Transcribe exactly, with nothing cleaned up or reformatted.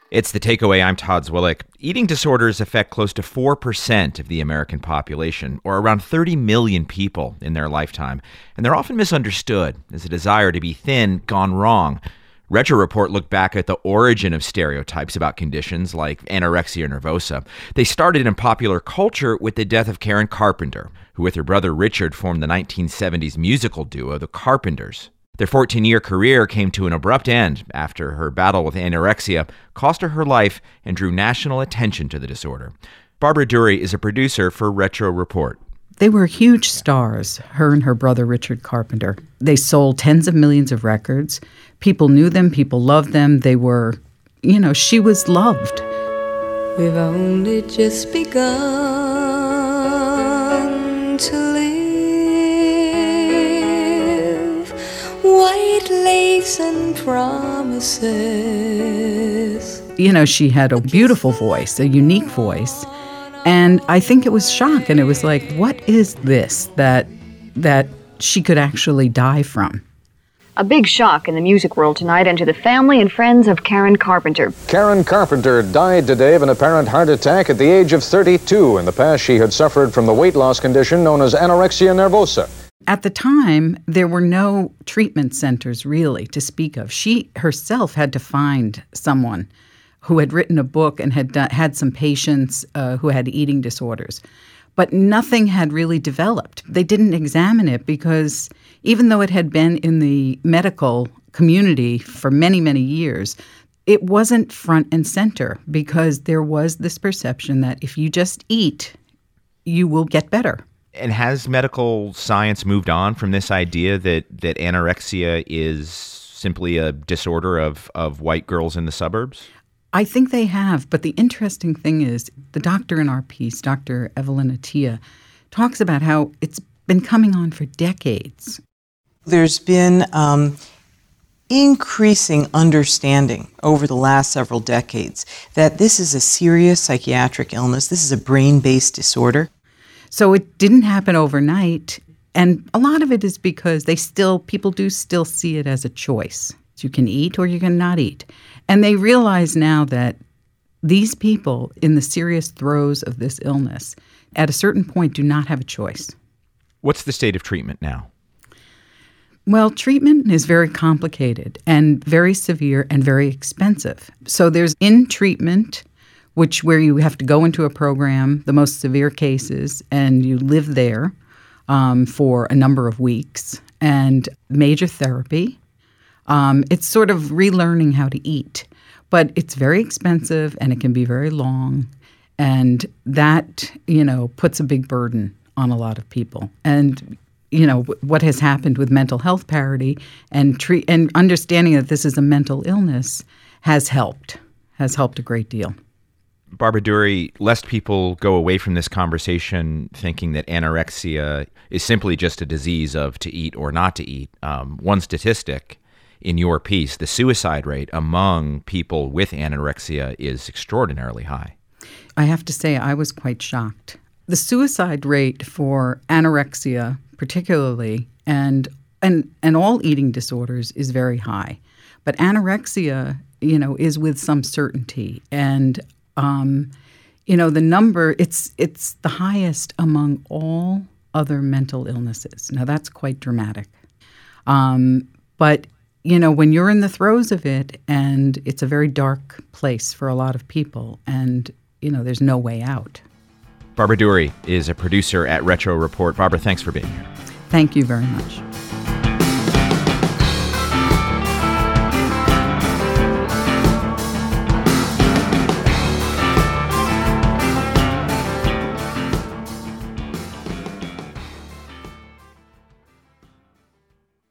It's The Takeaway. I'm Todd Zwillich. Eating disorders affect close to four percent of the American population, or around thirty million people in their lifetime. And they're often misunderstood as a desire to be thin gone wrong. Retro Report looked back at the origin of stereotypes about conditions like anorexia nervosa. They started in popular culture with the death of Karen Carpenter, who with her brother Richard formed the nineteen seventies musical duo, The Carpenters. Their fourteen-year career came to an abrupt end after her battle with anorexia cost her her life and drew national attention to the disorder. Barbara Dury is a producer for Retro Report. They were huge stars, her and her brother Richard Carpenter. They sold tens of millions of records. People knew them, people loved them. They were, you know, she was loved. We've only just begun to live. White lace and promises. You know, she had a beautiful voice, a unique voice. And I think it was shock. And it was like, what is this that that she could actually die from? A big shock in the music world tonight and to the family and friends of Karen Carpenter. Karen Carpenter died today of an apparent heart attack at the age of thirty-two. In the past, she had suffered from the weight loss condition known as anorexia nervosa. At the time, there were no treatment centers really to speak of. She herself had to find someone who had written a book and had done, had some patients uh, who had eating disorders. But nothing had really developed. They didn't examine it because even though it had been in the medical community for many, many years, it wasn't front and center because there was this perception that if you just eat, you will get better. And has medical science moved on from this idea that, that anorexia is simply a disorder of, of white girls in the suburbs? I think they have, but the interesting thing is the doctor in our piece, Doctor Evelyn Attia, talks about how it's been coming on for decades. There's been um, increasing understanding over the last several decades that this is a serious psychiatric illness. This is a brain-based disorder. So it didn't happen overnight, and a lot of it is because they still, people do still see it as a choice. You can eat or you can not eat. And they realize now that these people in the serious throes of this illness at a certain point do not have a choice. What's the state of treatment now? Well, treatment is very complicated and very severe and very expensive. So there's in treatment, which where you have to go into a program, the most severe cases, and you live there um, for a number of weeks, and major therapy. Um, it's sort of relearning how to eat, but it's very expensive and it can be very long, and that, you know, puts a big burden on a lot of people. And, you know, what has happened with mental health parity and treat and understanding that this is a mental illness has helped, has helped a great deal. Barbara Dury, lest people go away from this conversation thinking that anorexia is simply just a disease of to eat or not to eat, um, one statistic in your piece, the suicide rate among people with anorexia is extraordinarily high. I have to say I was quite shocked. The suicide rate for anorexia particularly and and and all eating disorders is very high. But anorexia, you know, is with some certainty. And um, you know, the number it's it's the highest among all other mental illnesses. Now that's quite dramatic. Um, but you know, when you're in the throes of it, and it's a very dark place for a lot of people, and, you know, there's no way out. Barbara Dury is a producer at Retro Report. Barbara, thanks for being here. Thank you very much.